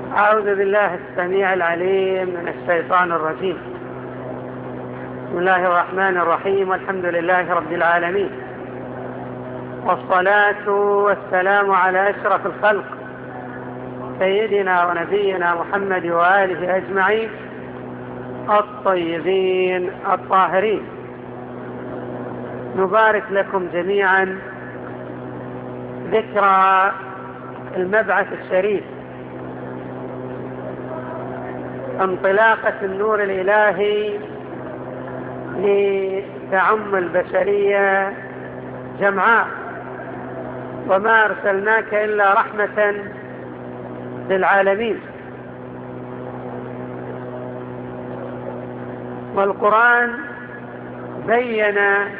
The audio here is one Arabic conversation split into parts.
أعوذ بالله السميع العليم من الشيطان الرجيم. بسم الله الرحمن الرحيم، والحمد لله رب العالمين، والصلاة والسلام على أشرف الخلق سيدنا ونبينا محمد وآله أجمعين الطيبين الطاهرين. نبارك لكم جميعا ذكرى المبعث الشريف، انطلاقة النور الإلهي لتعم البشرية جمعاء، وما أرسلناك إلا رحمة للعالمين. والقرآن بين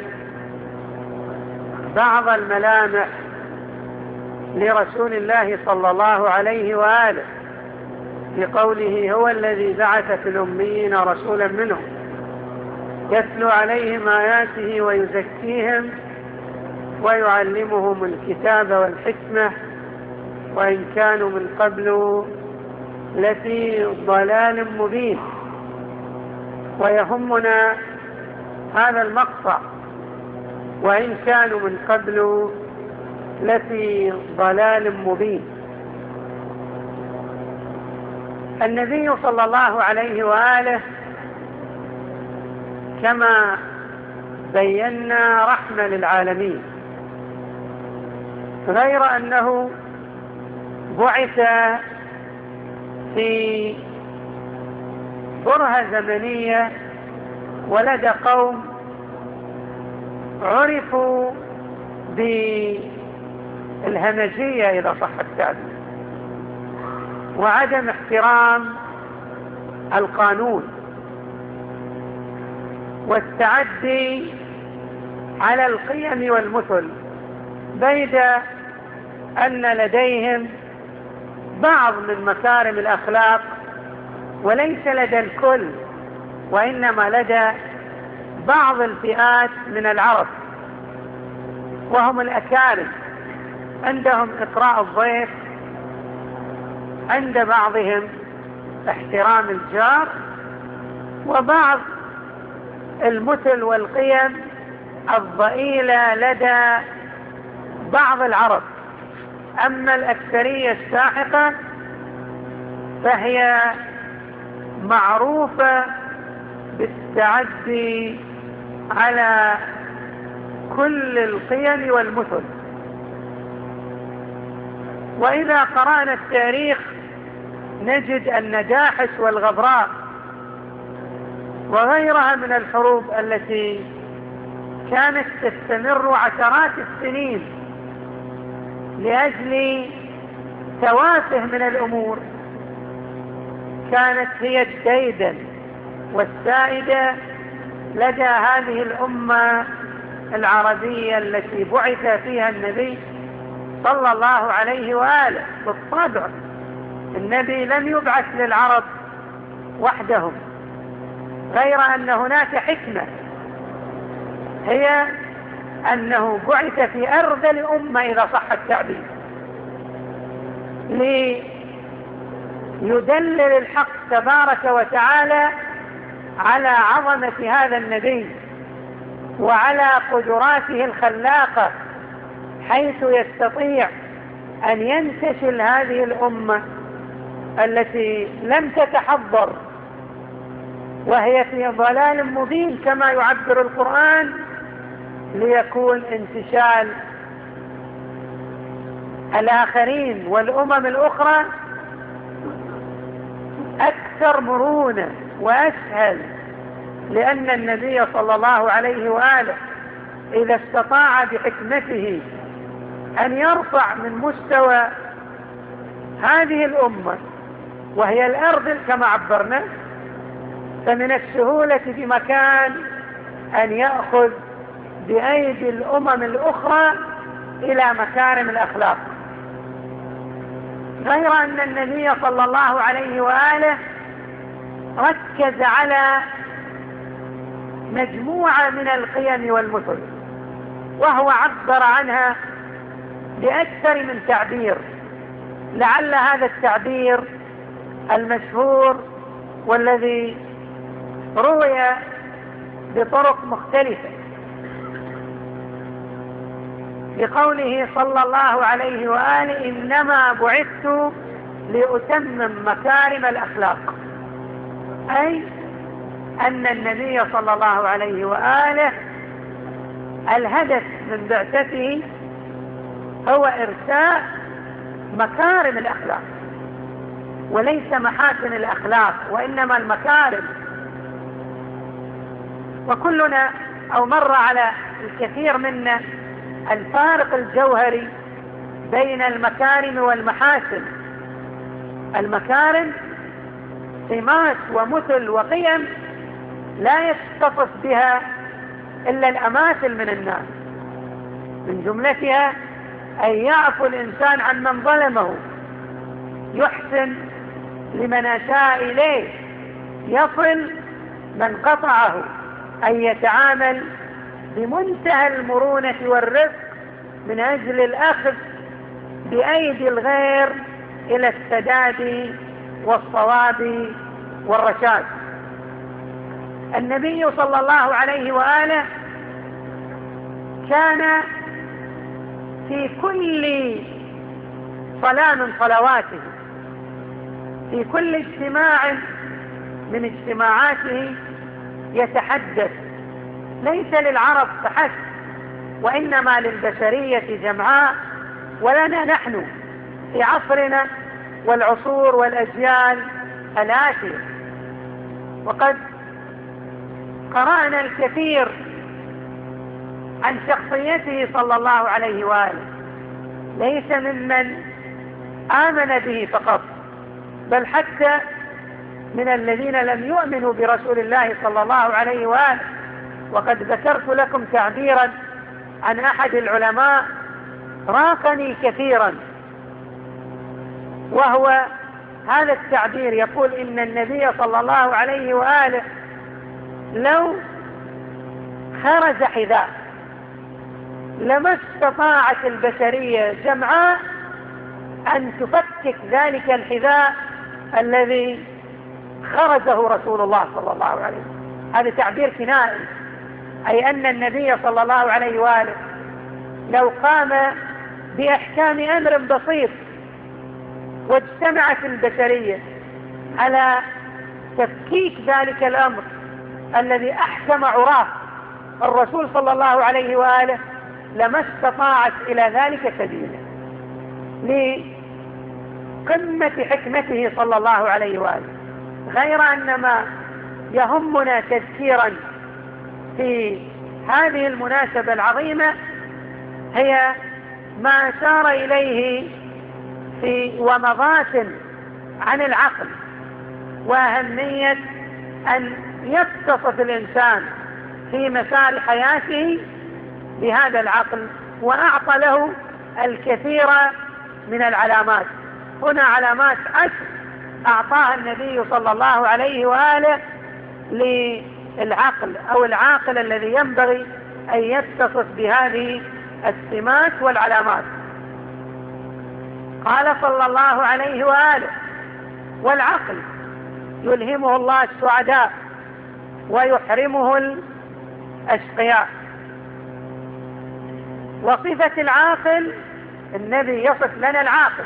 بعض الملامح لرسول الله صلى الله عليه وآله بقوله: هو الذي بعث في الأميين رسولا منهم يتلو عليهم آياته ويزكيهم ويعلمهم الكتاب والحكمة وإن كانوا من قبل لفي ضلال مبين. ويهمنا هذا المقطع: وإن كانوا من قبل لفي ضلال مبين. النبي صلى الله عليه وآله كما بينا رحمة للعالمين، غير أنه بعث في برهة زمنية ولدى قوم عرفوا بالهمجية إذا صح التعبير، وعدم احترام القانون والتعدي على القيم والمثل، بيد أن لديهم بعض من مكارم الأخلاق وليس لدى الكل، وإنما لدى بعض الفئات من العرب، وهم الأكارم. عندهم إقراء الضيف، عند بعضهم احترام الجار، وبعض المثل والقيم الضئيلة لدى بعض العرب. أما الأكثرية الساحقة فهي معروفة بالتعدي على كل القيم والمثل. وإذا قرأنا التاريخ نجد أن داحس والغبراء وغيرها من الحروب التي كانت تستمر عشرات السنين لأجل توافه من الأمور كانت هي الديدن والسائدة لدى هذه الأمة العربية التي بعث فيها النبي صلى الله عليه وآله. بالطبع النبي لم يبعث للعرب وحدهم، غير أن هناك حكمة، هي أنه بعث في أرذل أمة إذا صح التعبير، ليدلل الحق تبارك وتعالى على عظمة هذا النبي وعلى قدراته الخلاقة، حيث يستطيع أن ينتشل هذه الأمة التي لم تتحضر وهي في ضلال مبين كما يعبر القرآن، ليكون انتشال الآخرين والأمم الأخرى أكثر مرونة وأسهل، لأن النبي صلى الله عليه وآله إذا استطاع بحكمته أن يرفع من مستوى هذه الأمة وهي الأرض كما عبرنا، فمن السهولة بمكان أن يأخذ بأيدي الأمم الأخرى إلى مكارم الأخلاق. غير أن النبي صلى الله عليه وآله ركز على مجموعة من القيم والمثل، وهو عبر عنها بأكثر من تعبير. لعل هذا التعبير المشهور والذي روي بطرق مختلفة بقوله صلى الله عليه وآله: إنما بعثت لأتمم مكارم الأخلاق، أي أن النبي صلى الله عليه وآله الهدف من بعثته هو إرساء مكارم الأخلاق، وليس محاسن الأخلاق وإنما المكارم. وكلنا أو مر على الكثير منا الفارق الجوهري بين المكارم والمحاسن. المكارم سمات ومثل وقيم لا يتصف بها إلا الأماثل من الناس، من جملتها أن يعفو الإنسان عن من ظلمه، يحسن لمن أساء إليه، يصل من قطعه، أن يتعامل بمنتهى المرونة والرفق من أجل الأخذ بأيدي الغير إلى السداد والصواب والرشاد. النبي صلى الله عليه وآله كان في كل صلاة من صلواته، في كل اجتماع من اجتماعاته يتحدث، ليس للعرب فحسب وإنما للبشرية جمعاء، ولنا نحن في عصرنا والعصور والأجيال الآتية. وقد قرأنا الكثير عن شخصيته صلى الله عليه وآله، ليس ممن آمن به فقط، بل حتى من الذين لم يؤمنوا برسول الله صلى الله عليه وآله. وقد ذكرت لكم تعبيرا عن أحد العلماء راقني كثيرا، وهو هذا التعبير، يقول: إن النبي صلى الله عليه وآله لو خرج حذاء لما استطاعت البشرية جمعاء أن تفكك ذلك الحذاء الذي خرجه رسول الله صلى الله عليه وسلم. هذا تعبير كنائي، أي أن النبي صلى الله عليه وآله لو قام بإحكام أمر بسيط واجتمعت البشرية على تفكيك ذلك الأمر الذي أحكم عراه الرسول صلى الله عليه وآله، لما استطاعت إلى ذلك سبيلا، لقمة حكمته صلى الله عليه وآله. غير أن ما يهمنا تذكيرا في هذه المناسبة العظيمة هي ما أشار إليه في ومضات عن العقل، وأهمية أن يتصف الإنسان في مسار حياته بهذا العقل، وأعطى له الكثير من العلامات. هنا علامات 10 أعطاها النبي صلى الله عليه وآله للعقل أو العاقل الذي ينبغي أن يتصف بهذه السمات والعلامات. قال صلى الله عليه وآله: والعقل يلهمه الله السعداء ويحرمه الأشقياء. وصفة العاقل، النبي يصف لنا العاقل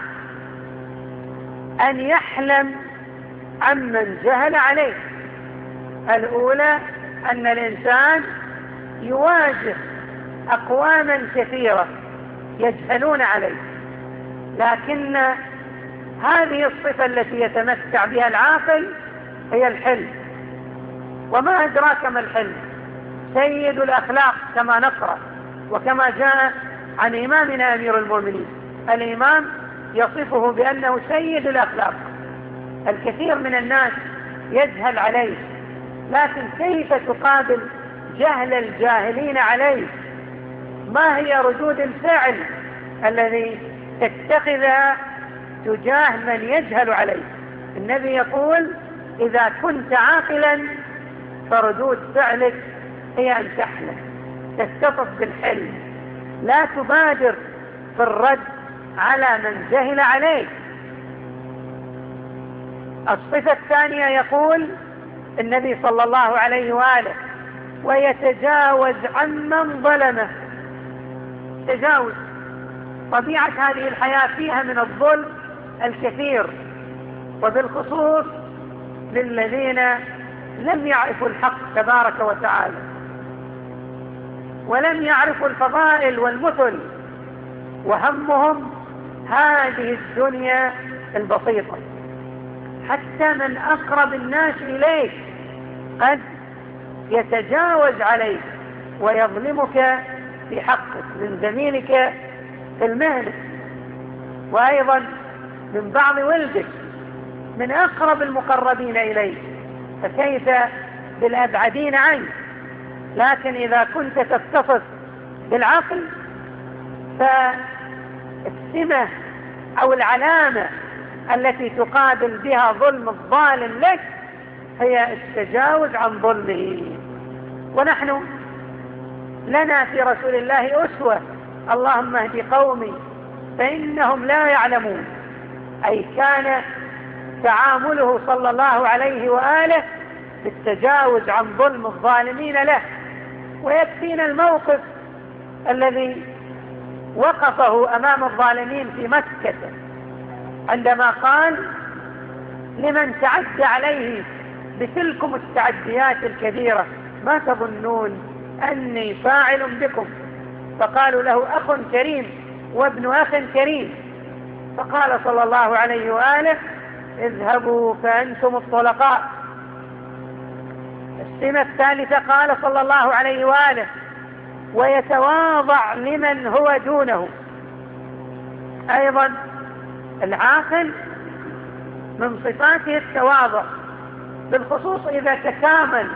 أن يحلم عمن جهل عليه. الأولى أن الإنسان يواجه أقواما كثيرة يجهلون عليه، لكن هذه الصفة التي يتمتع بها العاقل هي الحلم. وما أدراك ما الحلم؟ سيد الأخلاق كما نقرأ وكما جاء عن إمامنا أمير المؤمنين. الإمام يصفه بأنه سيد الأخلاق. الكثير من الناس يجهل عليه، لكن كيف تقابل جهل الجاهلين عليه؟ ما هي ردود الفعل الذي تتخذها تجاه من يجهل عليه؟ النبي يقول: إذا كنت عاقلا فردود فعلك هي أن تحلم، تتصف بالحلم، لا تبادر في الرد على من جهل عليك. الصفة الثانية يقول النبي صلى الله عليه وآله: ويتجاوز عمن ظلمه. تجاوز. طبيعة هذه الحياة فيها من الظلم الكثير، وبالخصوص للذين لم يعرفوا الحق تبارك وتعالى، ولم يعرفوا الفضائل والمثل، وهمهم هذه الدنيا البسيطة. حتى من أقرب الناس إليك قد يتجاوز عليك ويظلمك في حقك، من زميلك في المهنة، وأيضا من بعض ولدك، من أقرب المقربين إليك، فكيف بالأبعدين عنك؟ لكن إذا كنت تتصف بالعقل، فالسمة أو العلامة التي تقابل بها ظلم الظالم لك هي التجاوز عن ظلمه. ونحن لنا في رسول الله أسوة: اللهم اهد قومي فإنهم لا يعلمون. أي كان تعامله صلى الله عليه وآله بالتجاوز عن ظلم الظالمين له. ويكفينا الموقف الذي وقفه أمام الظالمين في مكة عندما قال لمن تعدى عليه بتلكم التعديات الكبيرة: ما تظنون أني فاعل بكم؟ فقالوا له: أخ كريم وابن أخ كريم. فقال صلى الله عليه وآله: اذهبوا فأنتم الطلقاء. السمة الثالثة قال صلى الله عليه وآله: ويتواضع لمن هو دونه. أيضا العاقل من صفاته التواضع، بالخصوص إذا تكامل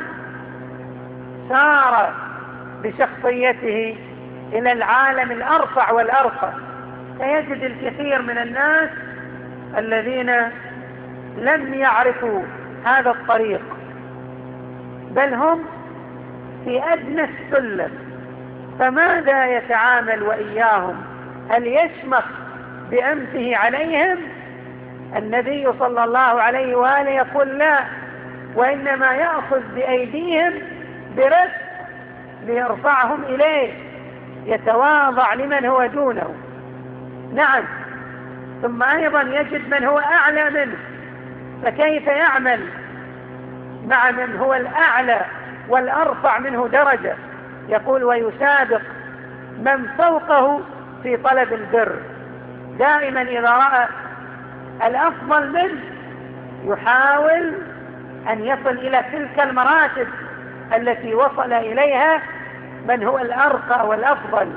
سار بشخصيته إلى العالم الأرفع والأرقى، فيجد الكثير من الناس الذين لم يعرفوا هذا الطريق، بل هم في أدنى السلم. فماذا يتعامل وإياهم؟ هل يشمخ بأمسه عليهم؟ النبي صلى الله عليه وآله يقول: لا، وإنما يأخذ بأيديهم برفق ليرفعهم إليه، يتواضع لمن هو دونه. نعم. ثم أيضا يجد من هو أعلى منه، فكيف يعمل مع من هو الأعلى والأرفع منه درجة؟ يقول: ويسابق من فوقه في طلب البر. دائما إذا رأى الأفضل منه يحاول أن يصل إلى تلك المراتب التي وصل إليها من هو الأرقى والأفضل.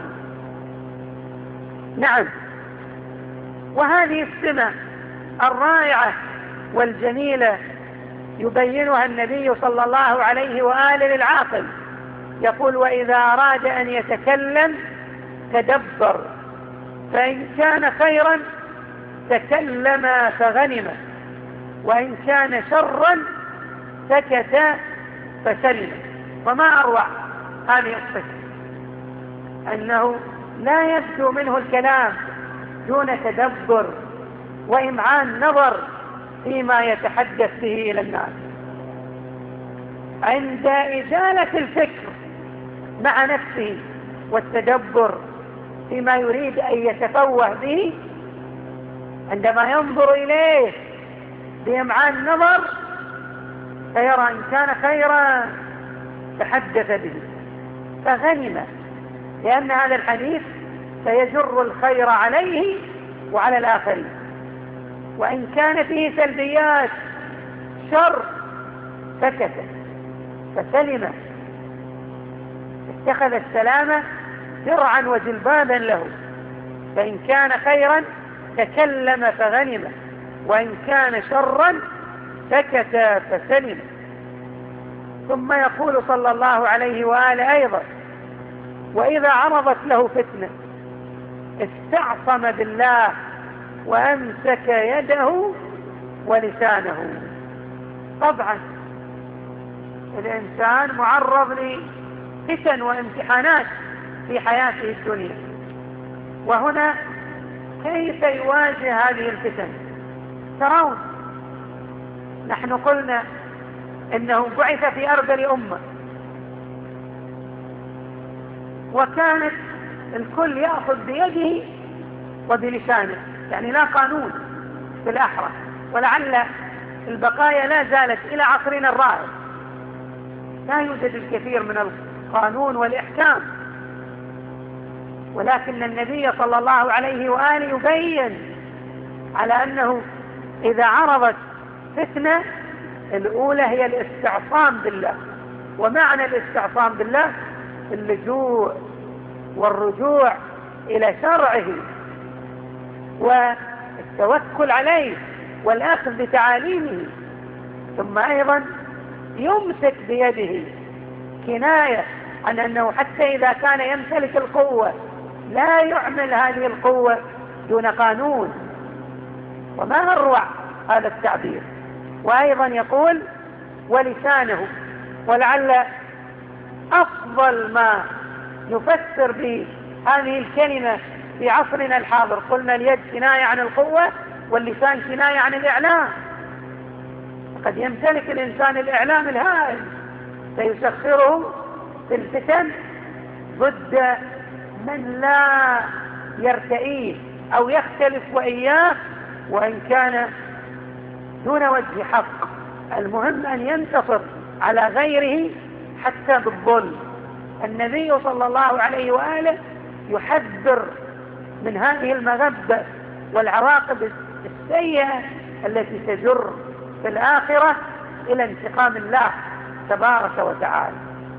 نعم. وهذه السمة الرائعة والجميلة يبينها النبي صلى الله عليه وآله للعاقل. يقول: وإذا أراد أن يتكلم تدبر، فإن كان خيرا تكلم فغنم، وإن كان شرا سكت فسلم. وما أروع هذه الصفة، أنه لا يبدو منه الكلام دون تدبر وإمعان نظر فيما يتحدث به إلى الناس. عند إزالة الفكر مع نفسه والتدبر فيما يريد أن يتفوه به، عندما ينظر إليه بإمعان نظر فيرى إن كان خيرا تحدث به فغنم، لأن هذا الحديث سيجر الخير عليه وعلى الآخرين. وإن كان فيه سلبيات شر سكت فسلم، اتخذ السلامة درعا وجلبابا له. فإن كان خيرا تكلم فغنم، وإن كان شرا سكت فسلم. ثم يقول صلى الله عليه وآله أيضا: وإذا عرضت له فتنة استعصم بالله وأمسك يده ولسانه. طبعا الإنسان معرض لفتن وامتحانات في حياته الدنيا، وهنا كيف يواجه هذه الفتن؟ ترون نحن قلنا إنه بعث في أرذل أمة، وكانت الكل يأخذ بيده وبلسانه، يعني لا قانون في الأحرى، ولعل البقايا لا زالت إلى عصرنا الراهن لا يوجد الكثير من القانون والإحكام، ولكن النبي صلى الله عليه وآله يبين على أنه إذا عرضت فتنة الأولى هي الاستعصام بالله، ومعنى الاستعصام بالله اللجوء والرجوع إلى شرعه والتوكل عليه والأخذ بتعاليمه، ثم أيضا يمسك بيده، كناية عن أنه حتى إذا كان يمتلك القوة لا يعمل هذه القوة دون قانون. وما أروع هذا التعبير. وأيضا يقول ولسانه، ولعل أفضل ما نفسر به هذه الكلمة في عصرنا الحاضر، قلنا اليد كناية عن القوة واللسان كناية عن الإعلام. قد يمتلك الإنسان الإعلام الهائل سيسخره في الفتن ضد من لا يرتئيه أو يختلف وإياه وإن كان دون وجه حق. المهم أن ينتصر على غيره حتى بالظلم. النبي صلى الله عليه وآله يحذر من هذه المغبة والعواقب السيئة التي تجر في الآخرة إلى انتقام الله تبارك وتعالى.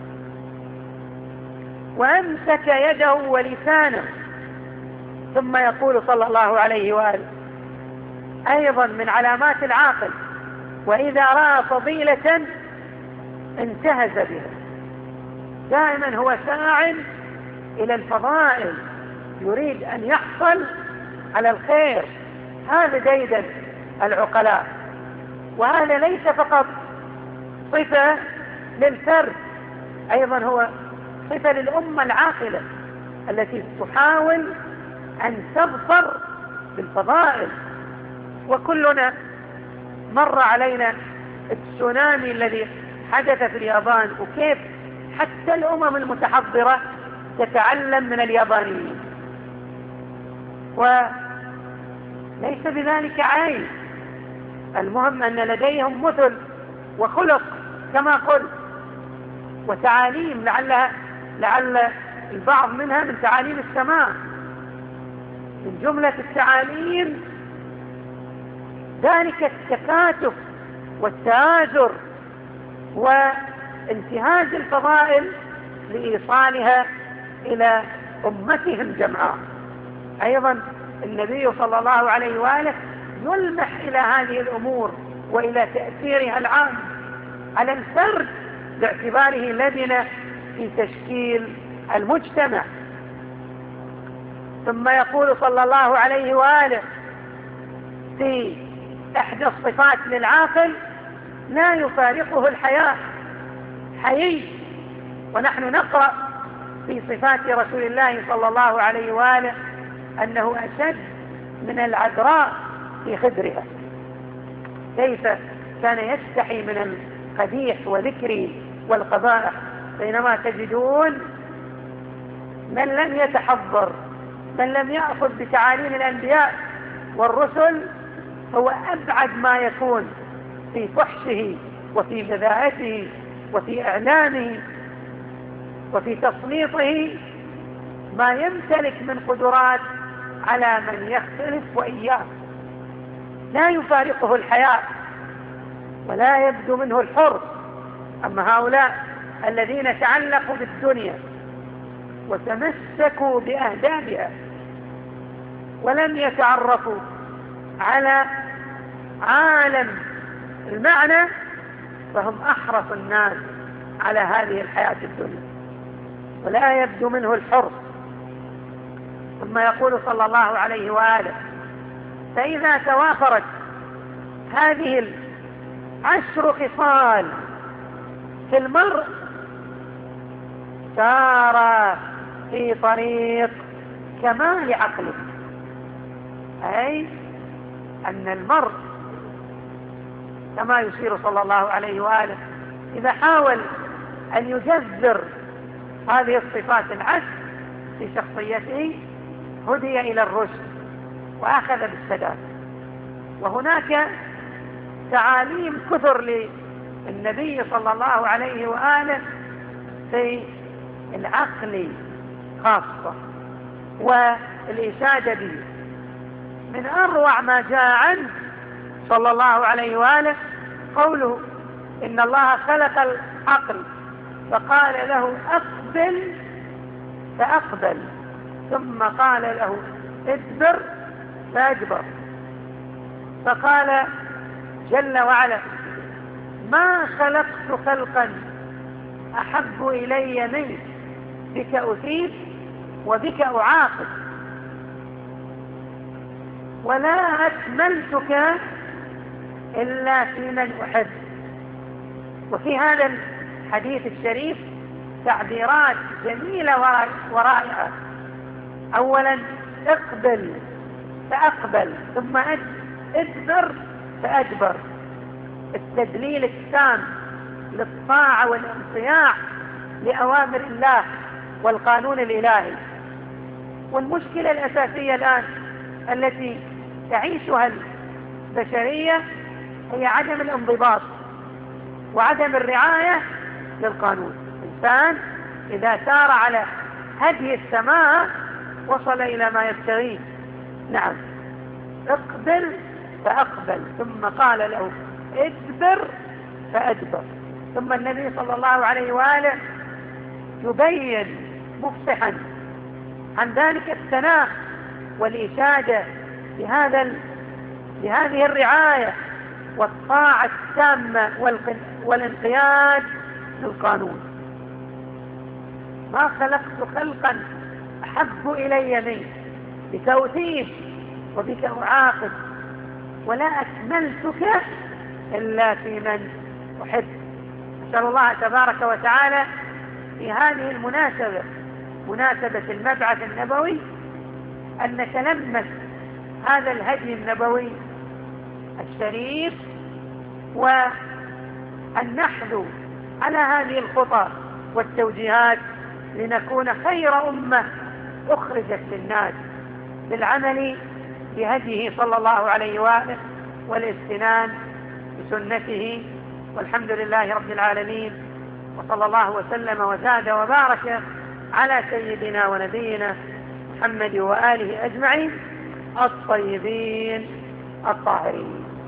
وأمسك يده ولسانه، ثم يقول صلى الله عليه وآله أيضا من علامات العاقل وإذا رأى فضيلة انتهز بها. دائما هو ساع إلى الفضائل، يريد أن يحصل على الخير. هذا ديدا العقلاء، وهذا ليس فقط صفة للفرد، أيضا هو صفة للأمة العاقلة التي تحاول أن تظفر بالفضائل. وكلنا مر علينا التسونامي الذي حدث في اليابان، وكيف حتى الأمم المتحضرة تتعلم من اليابانيين، وليس بذلك عيب. المهم أن لديهم مثل وخلق كما قلت وتعاليم، لعل البعض منها من تعاليم السماء. من جملة التعاليم ذلك التكاتف والتآزر وانتهاز الفضائل لإيصالها إلى أمتهم جمعاء. أيضا النبي صلى الله عليه وآله يلمح إلى هذه الأمور وإلى تأثيرها العام على الفرد باعتباره لبنة في تشكيل المجتمع. ثم يقول صلى الله عليه وآله في إحدى الصفات للعاقل لا يفارقه الحياء، حيي. ونحن نقرأ في صفات رسول الله صلى الله عليه وآله أنه أشد من العذراء في خدرها، كيف كان يستحي من القبيح وذكره والقبائح، بينما تجدون من لم يتحضر، من لم يأخذ بتعاليم الأنبياء والرسل، هو أبعد ما يكون في فحشه وفي بذاءته وفي إعلامه وفي تسليطه ما يمتلك من قدرات على من يختلف وإياه. لا يفارقه الحياء ولا يبدو منه الحرص. أما هؤلاء الذين تعلقوا بالدنيا وتمسكوا بأهدافها ولم يتعرفوا على عالم المعنى فهم أحرص الناس على هذه الحياة الدنيا ولا يبدو منه الحرص. ثم يقول صلى الله عليه وآله فإذا توافرت هذه 10 خصال في المرء سار في طريق كمال عقله، أي أن المرء كما يشير صلى الله عليه وآله. إذا حاول أن يجذر هذه الصفات العشر في شخصيته هدي إلى الرشد وأخذ بالسداد. وهناك تعاليم كثر للنبي صلى الله عليه وآله في العقل خاصة والإشادة به. من أروع ما جاء عنه صلى الله عليه وآله قوله إن الله خلق العقل فقال له أقبل فأقبل، ثم قال له ادبر فأدبر. فقال جل وعلا ما خلقت خلقا أحب إلي منك بك أثيب وبك أعاقب ولا أكملتك إلا في من أحب. وفي هذا الحديث الشريف تعبيرات جميلة ورائعة. أولا اقبل فأقبل، ثم ادبر فأدبر، التدليل التام للطاعة والانصياع لأوامر الله والقانون الإلهي. والمشكلة الأساسية الآن التي تعيشها البشرية هي عدم الانضباط وعدم الرعاية للقانون. الإنسان إذا سار على هدي السماء وصل إلى ما يبتغيه. نعم، اقبل فأقبل، ثم قال له ادبر فأدبر. ثم النبي صلى الله عليه وآله يبين مفصحا عن ذلك الثناء والإشادة بهذه الرعاية والطاعة التامة والانقياد للقانون. ما خلقت خلقا أحب إلي منك بك أثيب وبك أعاقب ولا أكملتك إلا في من أحب. أسأل الله تبارك وتعالى في هذه المناسبة، مناسبة المبعث النبوي، أن نتلمس هذا الهدي النبوي الشريف وأن نحذو على هذه الخطى والتوجيهات لنكون خير أمة أخرجت للناس بالعمل بهديه صلى الله عليه وآله والاستنان بسنته. والحمد لله رب العالمين، وصلى الله وسلم وزاد وبارك على سيدنا ونبينا محمد وآله أجمعين الطيبين الطاهرين.